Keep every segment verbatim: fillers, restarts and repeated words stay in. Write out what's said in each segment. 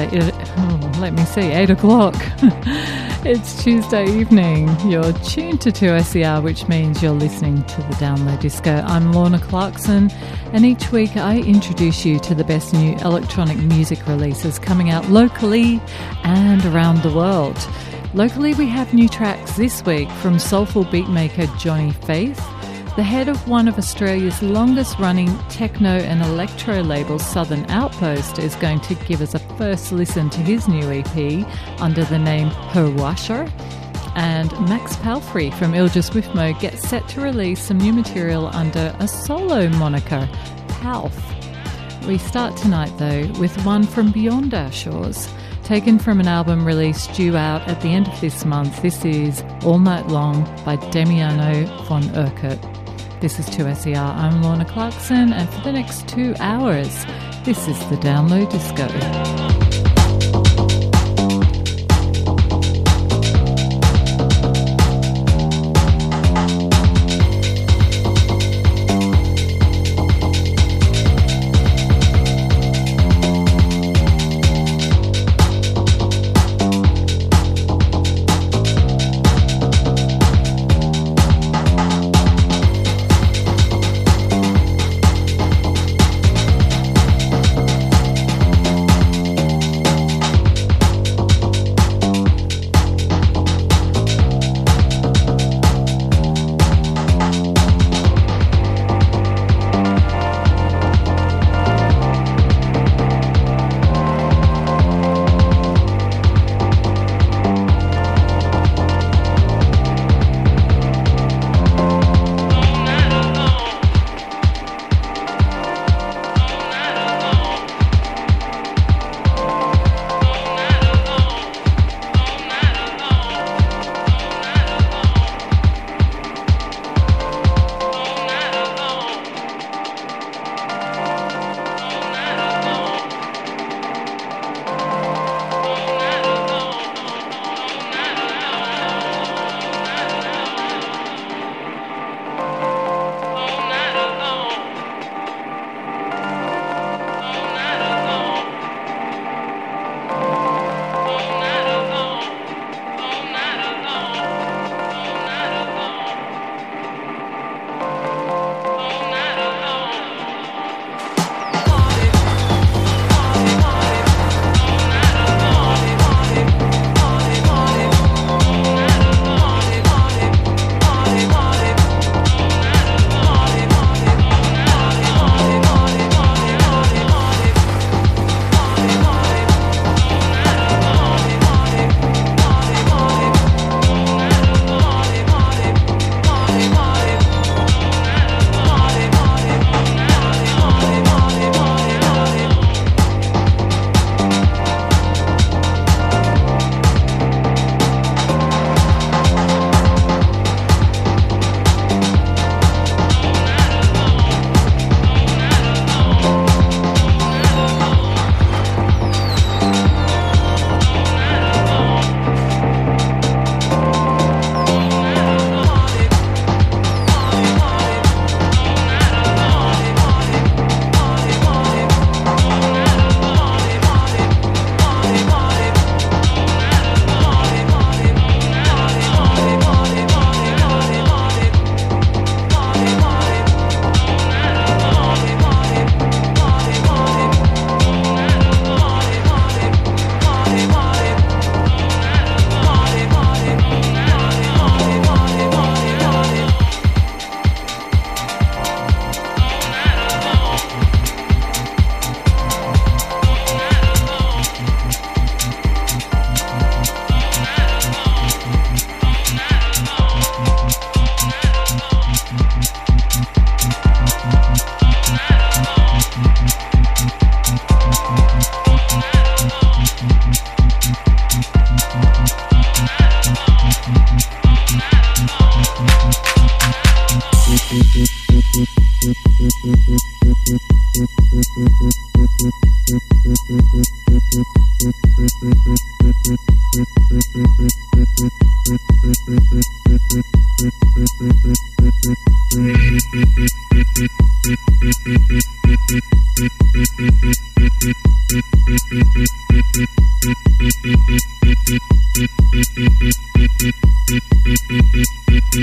eight, oh, let me see, eight o'clock. It's Tuesday evening. You're tuned to two S E R, which means you're listening to the Download Disco. I'm Lorna Clarkson, and each week I introduce you to the best new electronic music releases coming out locally and around the world. Locally, we have new tracks this week from soulful beatmaker Johnny Faith. The head of one of Australia's longest-running techno and electro labels, Southern Outpost, is going to give us a first listen to his new E P under the name Her Washer. And Max Palfrey from Ilja Swiftmo gets set to release some new material under a solo moniker, Palf. We start tonight, though, with one from Beyond Our Shores. Taken from an album released due out at the end of this month, this is All Night Long by Damiano von Urquhart. This is two S E R. I'm Lorna Clarkson, and for the next two hours, this is the Download Disco.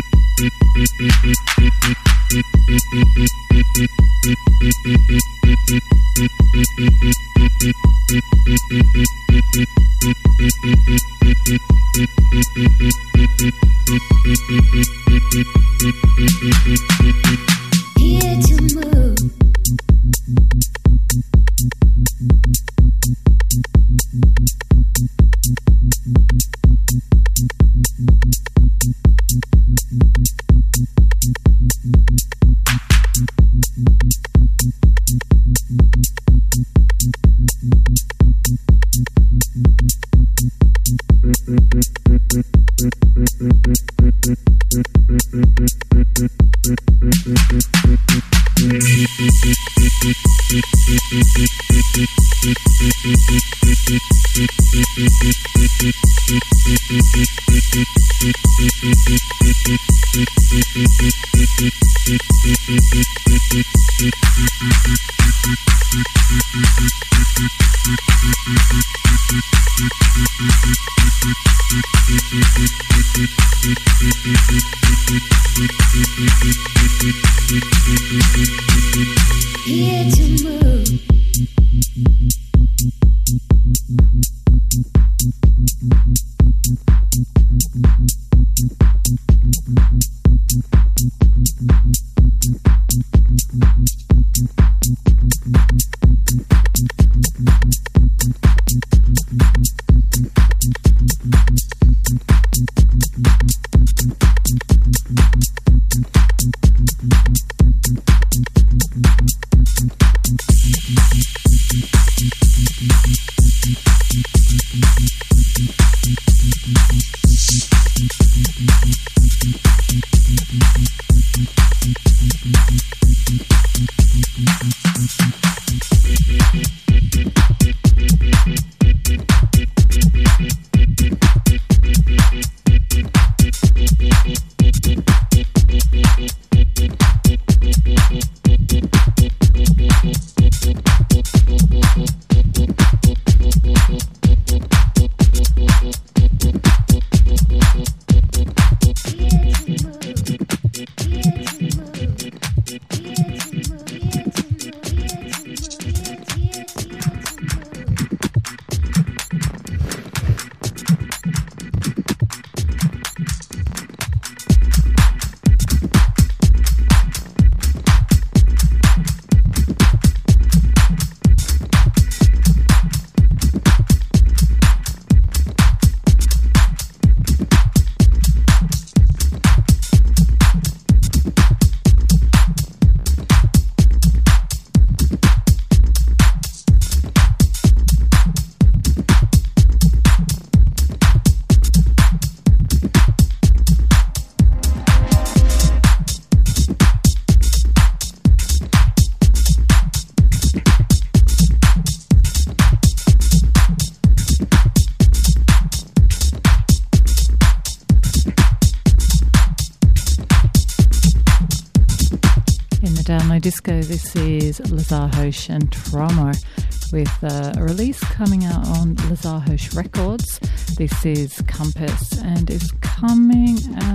Disco, this is Lazar Hosh and Trauma with uh, a release coming out on Lazar Hosh Records. This is Compass and is coming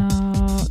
out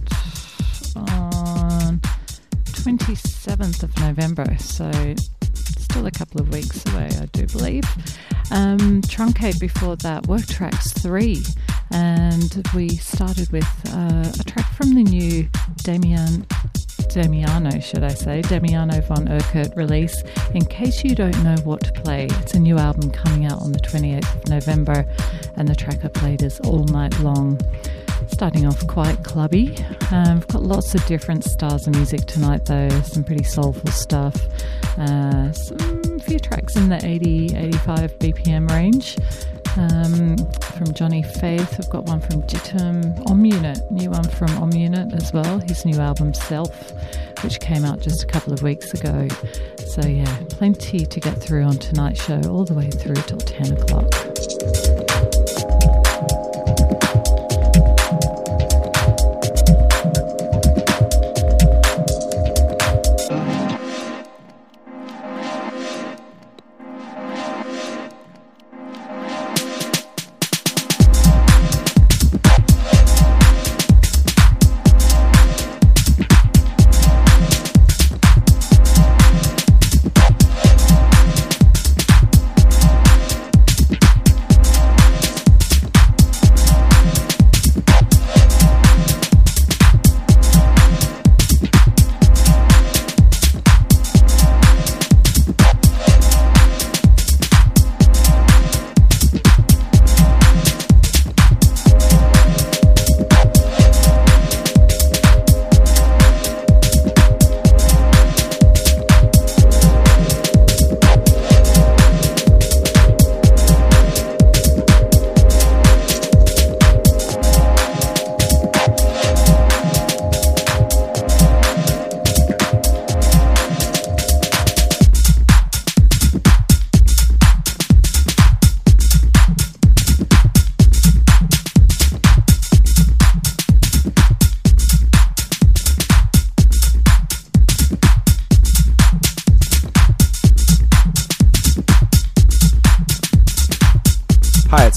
on twenty-seventh of November, so still a couple of weeks away, I do believe. Um, Truncate before that, Work Tracks three, and we started with uh, a track from the new Damian Damiano, should I say, Damiano von Urquhart release, In Case You Don't Know What to Play. It's a new album coming out on the twenty-eighth of November, and the track I played is All Night Long. Starting off quite clubby. Um, I've got lots of different styles of music tonight though, some pretty soulful stuff, uh, some few tracks in the eighty, eighty-five B P M range. Um, from Johnny Faith, I've got one from Jitum, Om Unit, new one from Om Unit as well, his new album Self, which came out just a couple of weeks ago. So yeah, plenty to get through on tonight's show, all the way through till ten o'clock.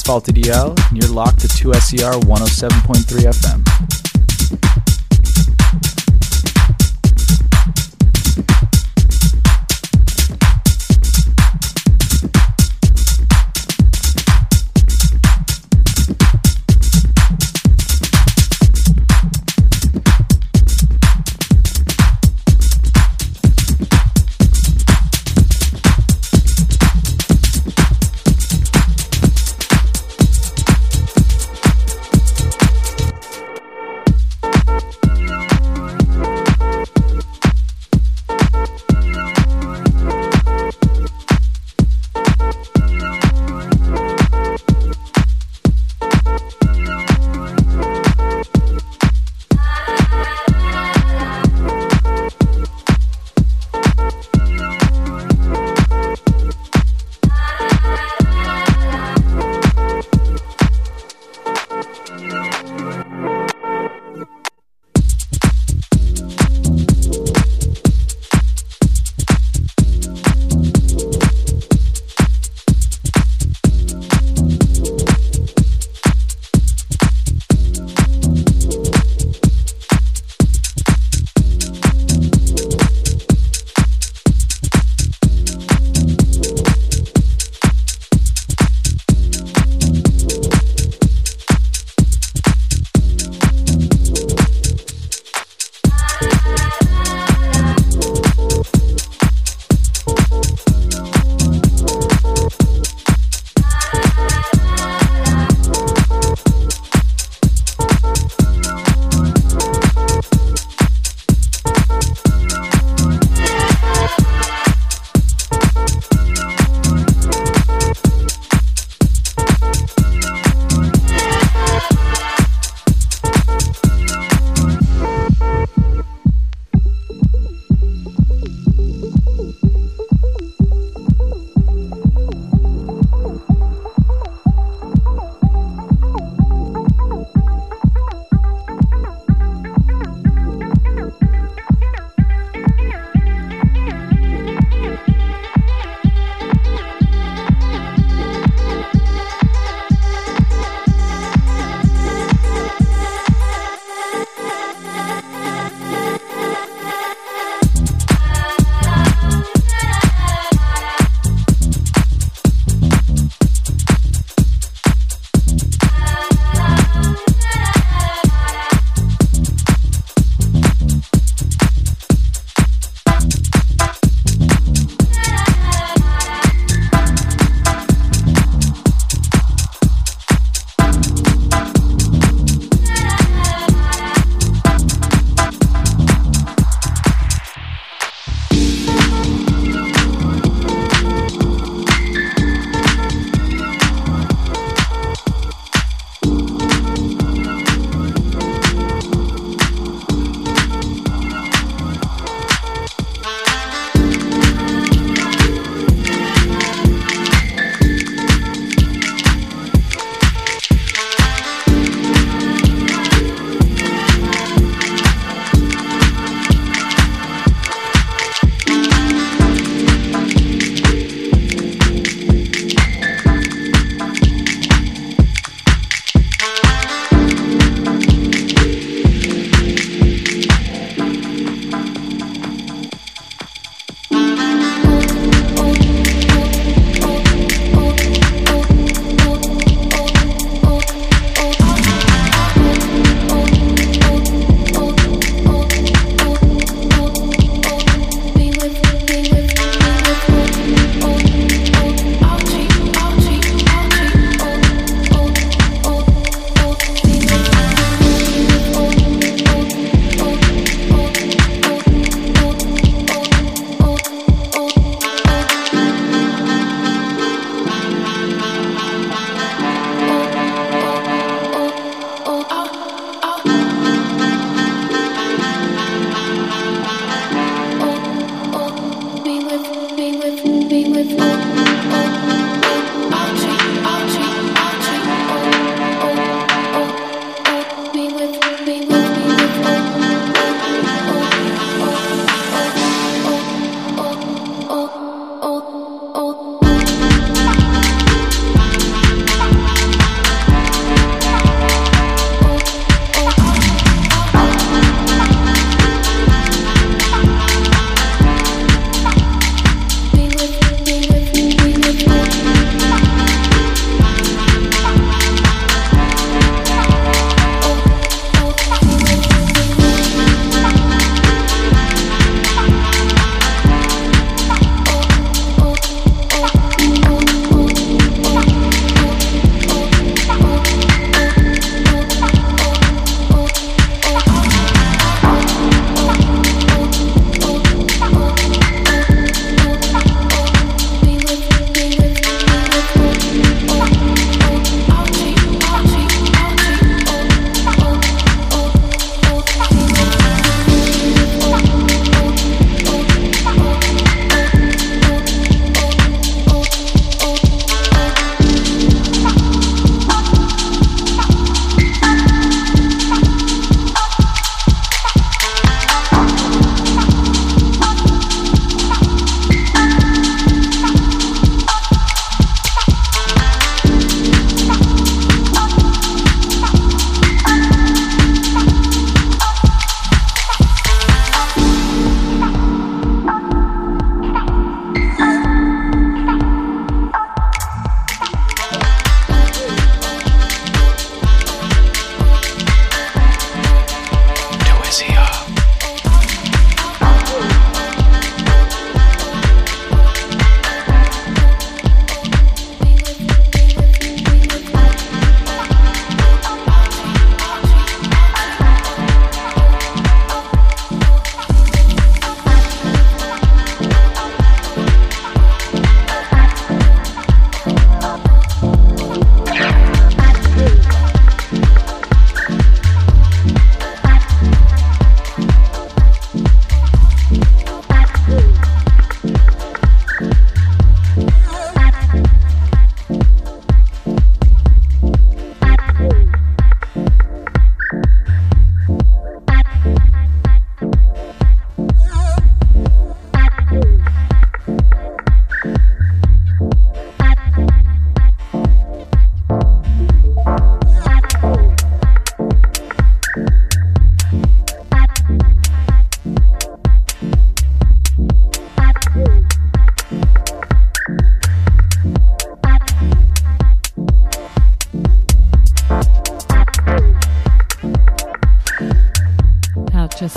Faulty D L, and you're locked to two S E R one oh seven point three F M.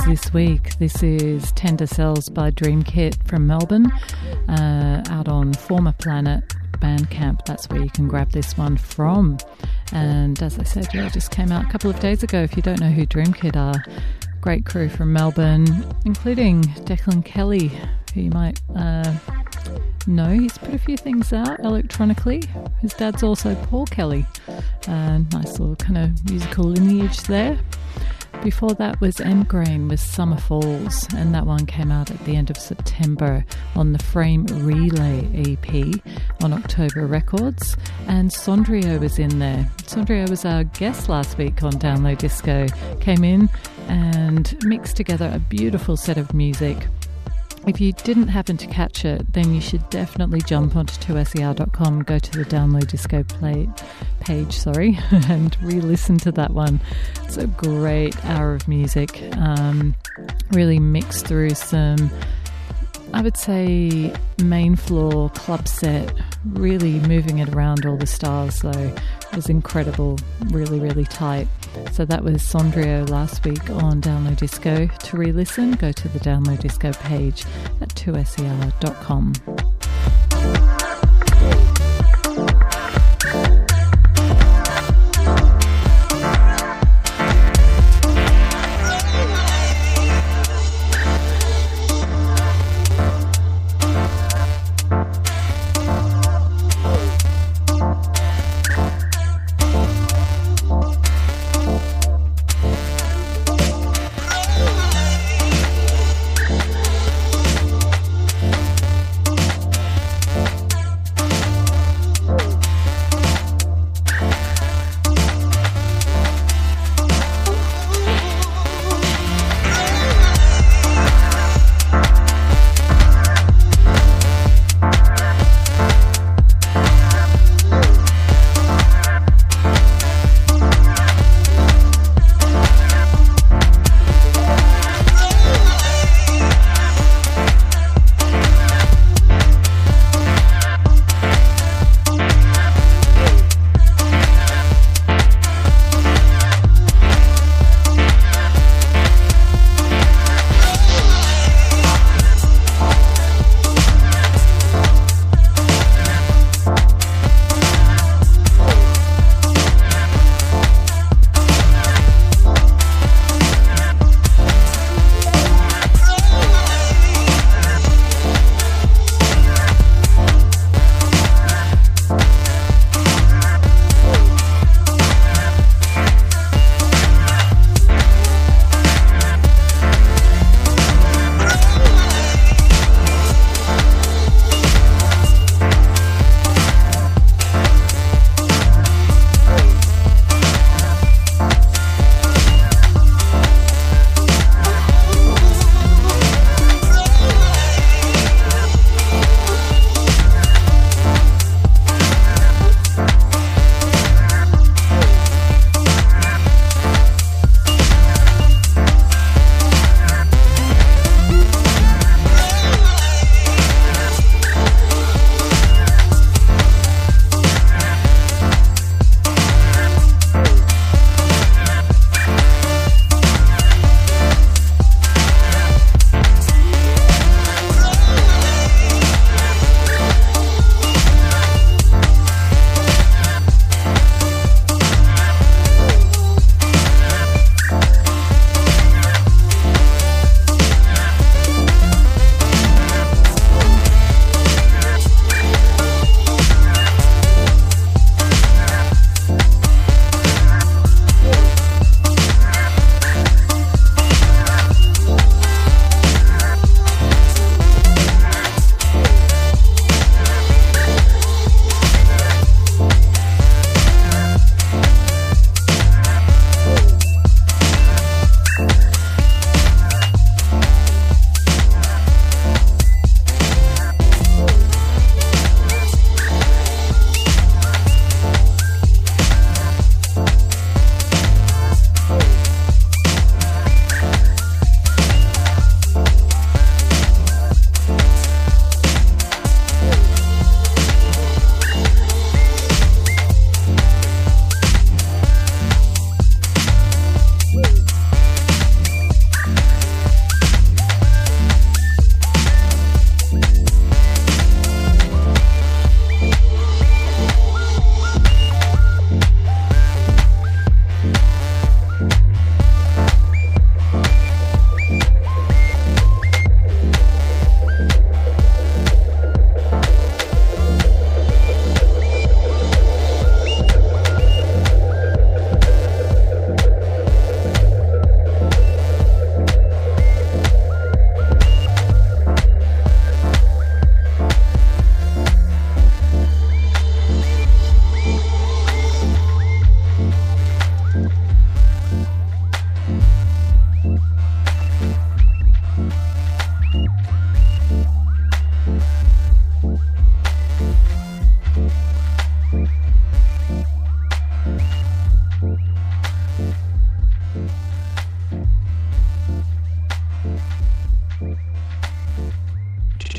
this week. This is Tender Cells by Dreamkit from Melbourne, uh, out on Former Planet Bandcamp. That's where you can grab this one from. And as I said, yeah, it just came out a couple of days ago. If you don't know who Dreamkit are, great crew from Melbourne, including Declan Kelly, who you might uh, know. He's put a few things out electronically. His dad's also Paul Kelly. Uh, nice little kind of musical lineage there. Before that was Endgrain with Summer Falls, and that one came out at the end of September on the Frame Relay E P on October Records, and Sondrio was in there. Sondrio was our guest last week on Download Disco, came in and mixed together a beautiful set of music. If you didn't happen to catch it, then you should definitely jump onto two S E R dot com, go to the Download Disco play, page, sorry, and re-listen to that one. It's a great hour of music, um, really mixed through some, I would say, main floor club set, really moving it around all the styles, so it was incredible, really, really tight. So that was Sondrio last week on Download Disco. To re-listen, go to the Download Disco page at two S E R dot com.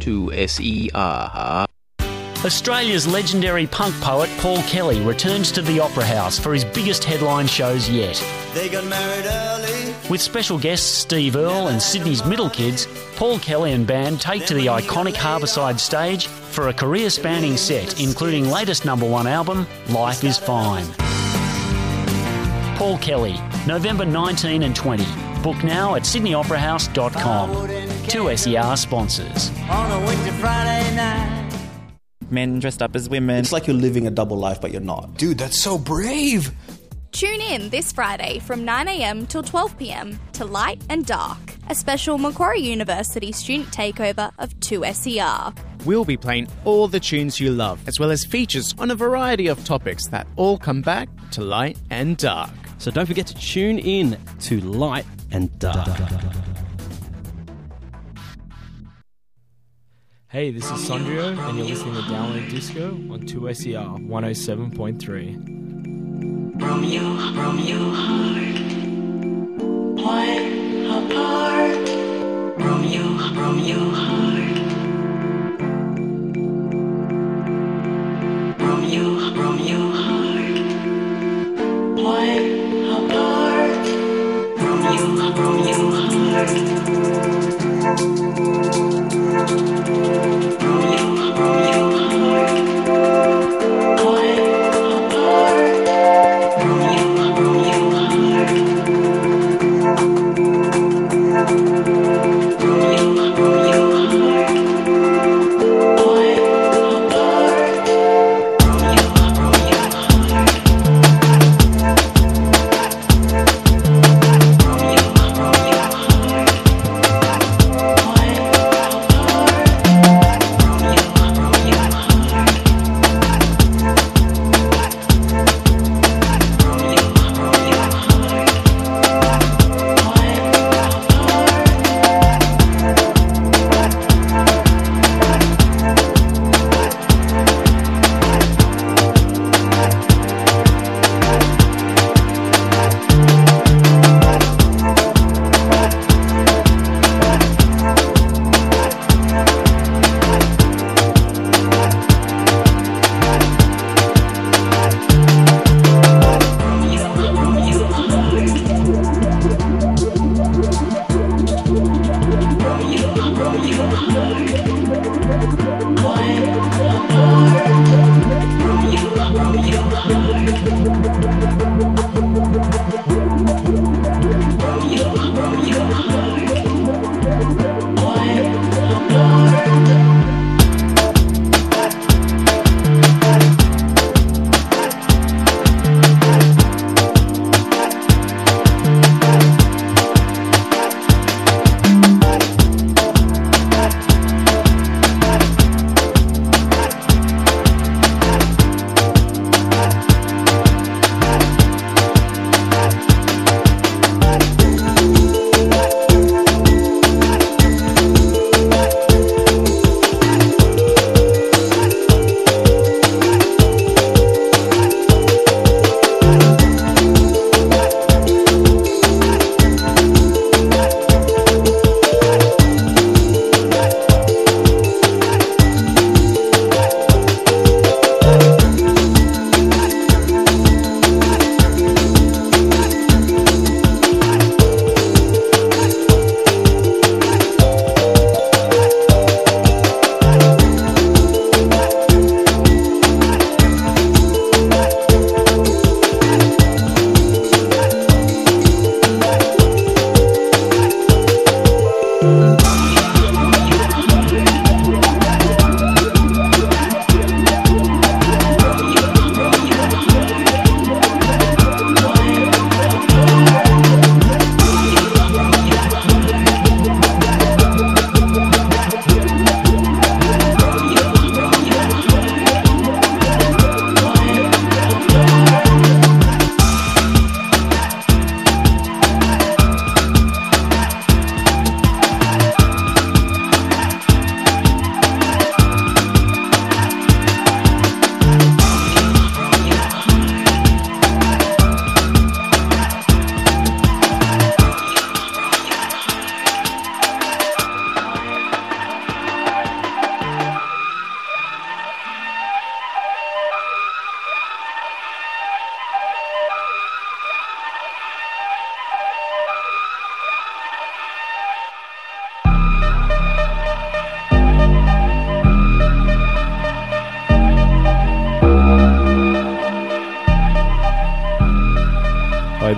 two S E R. Australia's legendary punk poet Paul Kelly returns to the Opera House for his biggest headline shows yet. They got married early. With special guests Steve Earle and Sydney's Middle Kids, Paul Kelly and band take to the iconic Harbourside stage for a career-spanning set, including latest number one album, Life is Fine. Paul Kelly, November nineteenth and twentieth. Book now at sydney opera house dot com. two S E R sponsors. On a winter Friday night. Men dressed up as women. It's like you're living a double life, but you're not. Dude, that's so brave. Tune in this Friday from nine a.m. till twelve p.m. to Light and Dark, a special Macquarie University student takeover of two S E R. We'll be playing all the tunes you love, as well as features on a variety of topics that all come back to Light and Dark. So don't forget to tune in to Light and Dark. Hey, this is Sondrio, and you're listening to Download Disco on two S E R one oh seven point three. From your, from your heart, one apart. From your, from your heart, from your, from your heart, one apart. From your, from your heart, from your, from your heart, one apart. From you, from your heart, from you, from your heart, one apart. From you, from your heart, from you, from your heart, one apart. From you, from your heart. From you, from your heart, one apart.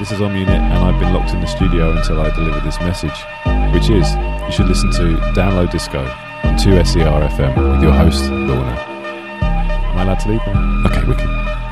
this is Om Unit, and I've been locked in the studio until I deliver this message, which is, you should listen to Download Disco on two S E R F M with your host, Lorna. Am I allowed to leave? Okay, wicked.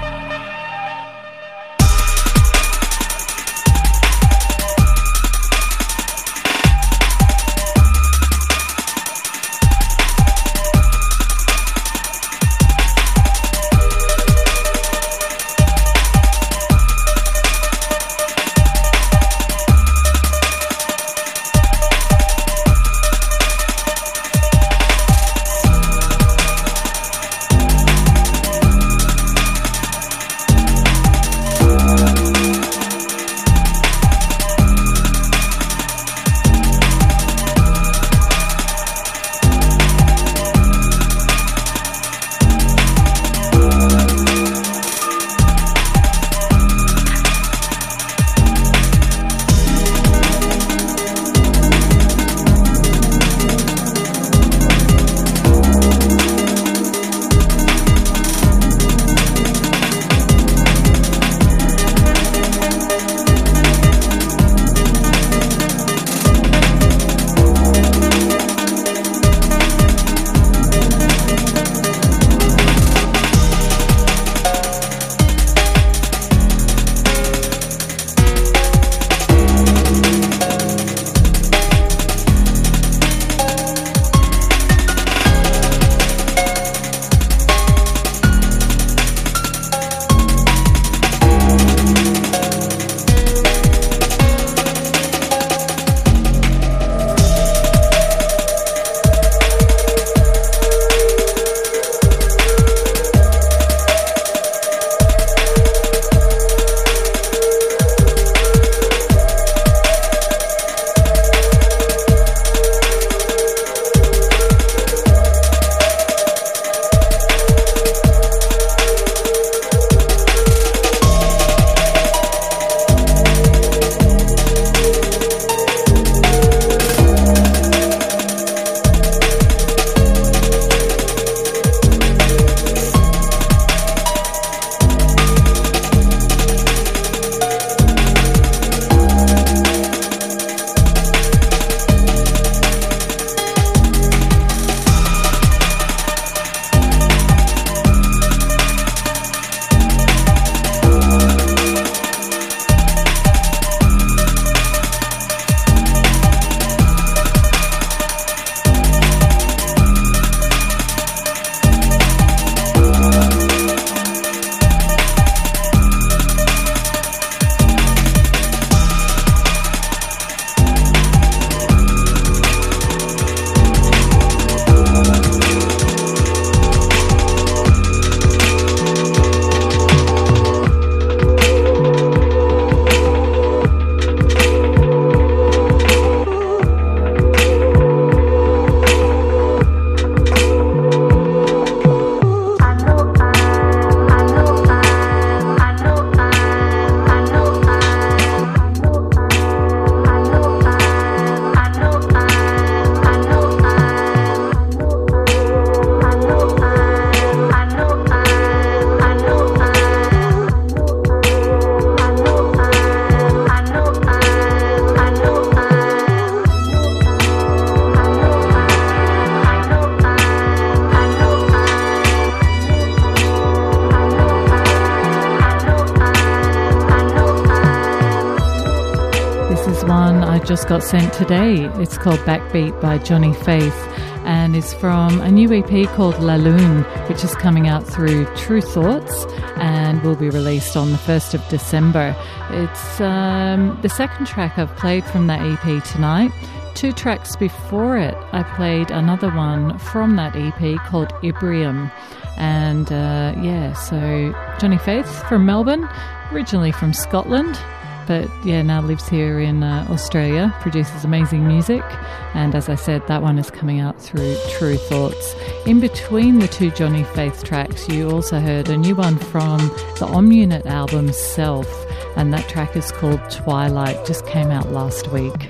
Just got sent today. It's called Backbeat by Johnny Faith and is from a new E P called La Lune, which is coming out through True Thoughts and will be released on the first of December. It's um, the second track I've played from that E P tonight. Two tracks before it, I played another one from that E P called Ibrium. And uh, yeah, so Johnny Faith from Melbourne, originally from Scotland, but yeah, now lives here in uh, Australia, produces amazing music, and as I said, that one is coming out through True Thoughts. In between the two Johnny Faith tracks, you also heard a new one from the Om Unit album Self, and that track is called Twilight, just came out last week.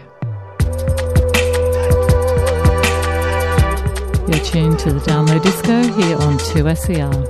You're tuned to the Download Disco here on two S E R.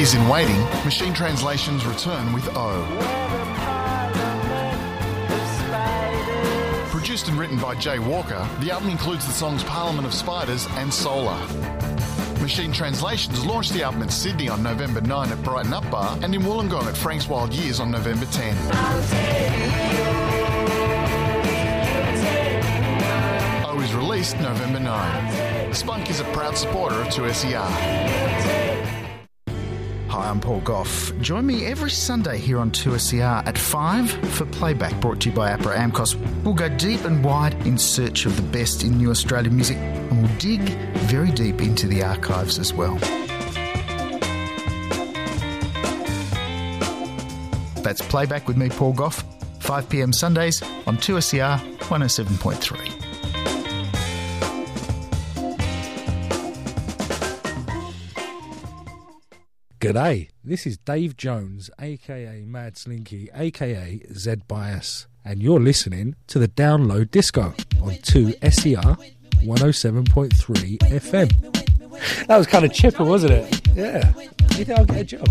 years in waiting, Machine Translations return with O. Produced and written by Jay Walker, the album includes the songs Parliament of Spiders and Solar. Machine Translations launched the album in Sydney on November ninth at Brighton Up Bar and in Wollongong at Frank's Wild Years on November tenth. O is released November ninth. Spunk is a proud supporter of two S E R. Hi, I'm Paul Gough. Join me every Sunday here on two S E R at five for Playback, brought to you by APRA AMCOS. We'll go deep and wide in search of the best in new Australian music, and we'll dig very deep into the archives as well. That's Playback with me, Paul Gough, five p m Sundays on two S E R one oh seven point three. G'day, this is Dave Jones, aka Mad Slinky, aka Z Bias, and you're listening to the Download Disco on two S E R one oh seven point three F M. That was kind of chipper, wasn't it? Yeah, you think I'll get a job?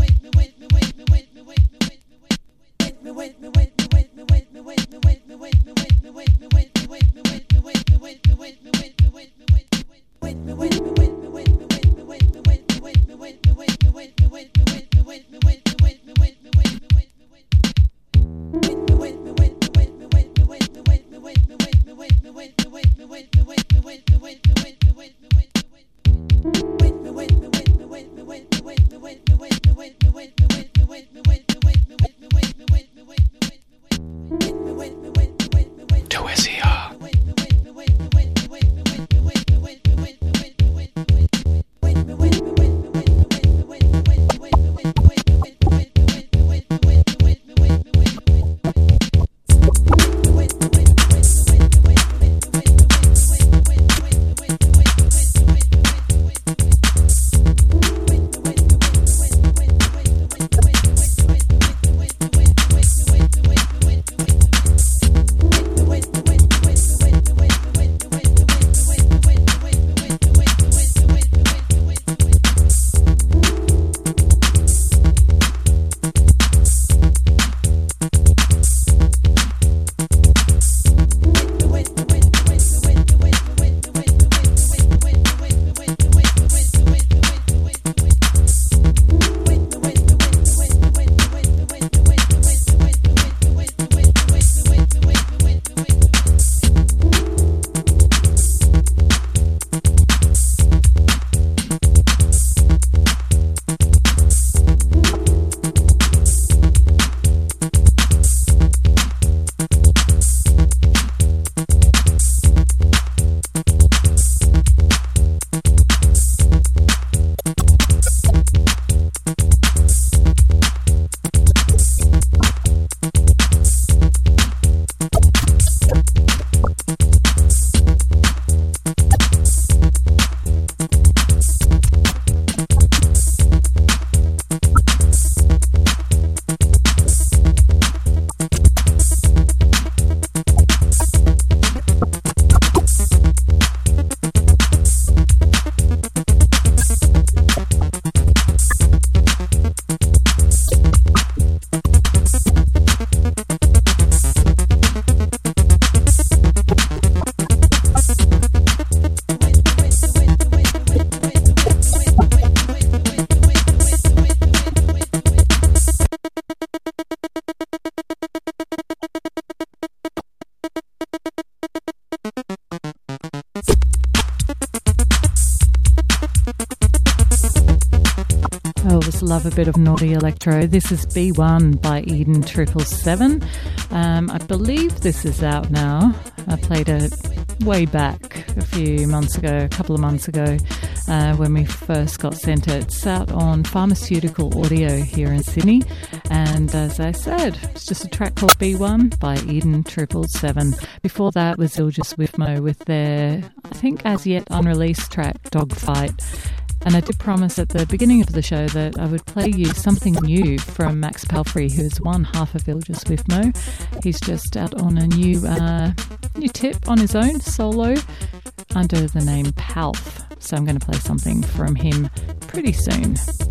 Love a bit of naughty electro. This is B one by Eden Triple Seven. Um, I believe this is out now. I played it way back a few months ago, a couple of months ago, uh, when we first got sent it. It's out on Pharmaceutical Audio here in Sydney. And as I said, it's just a track called B one by Eden Triple Seven. Before that was Ilja Swiftmo with their, I think, as yet unreleased track, Dogfight. And I did promise at the beginning of the show that I would play you something new from Max Palfrey, who's one half of Ilja Swiftmo. He's just out on a new uh, new tip on his own, solo, under the name Palf. So I'm going to play something from him pretty soon.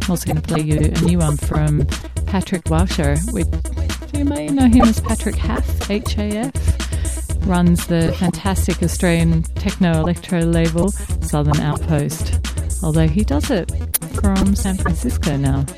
I'm also going to play you a new one from Patrick Washer, which you may know him as Patrick Haff, H A F. Runs the fantastic Australian techno-electro label Southern Outpost, although he does it from San Francisco now.